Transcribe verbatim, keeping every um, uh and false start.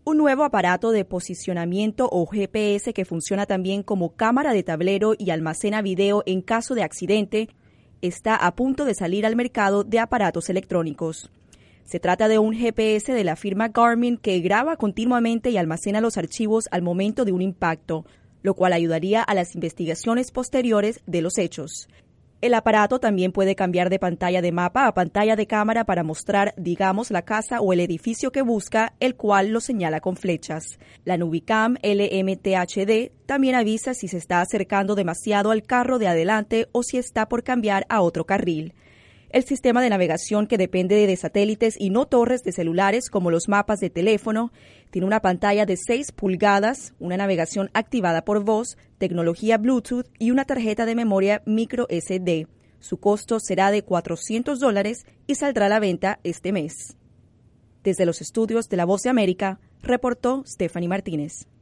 Un nuevo aparato de posicionamiento o G P S que funciona también como cámara de tablero y almacena video en caso de accidente está a punto de salir al mercado de aparatos electrónicos. Se trata de un G P S de la firma Garmin que graba continuamente y almacena los archivos al momento de un impacto, lo cual ayudaría a las investigaciones posteriores de los hechos. El aparato también puede cambiar de pantalla de mapa a pantalla de cámara para mostrar, digamos, la casa o el edificio que busca, el cual lo señala con flechas. La Nubicam L M T H D también avisa si se está acercando demasiado al carro de adelante o si está por cambiar a otro carril. El sistema de navegación, que depende de satélites y no torres de celulares como los mapas de teléfono, tiene una pantalla de seis pulgadas, una navegación activada por voz, tecnología Bluetooth y una tarjeta de memoria micro S D. Su costo será de cuatrocientos dólares y saldrá a la venta este mes. Desde los estudios de La Voz de América, reportó Stephanie Martínez.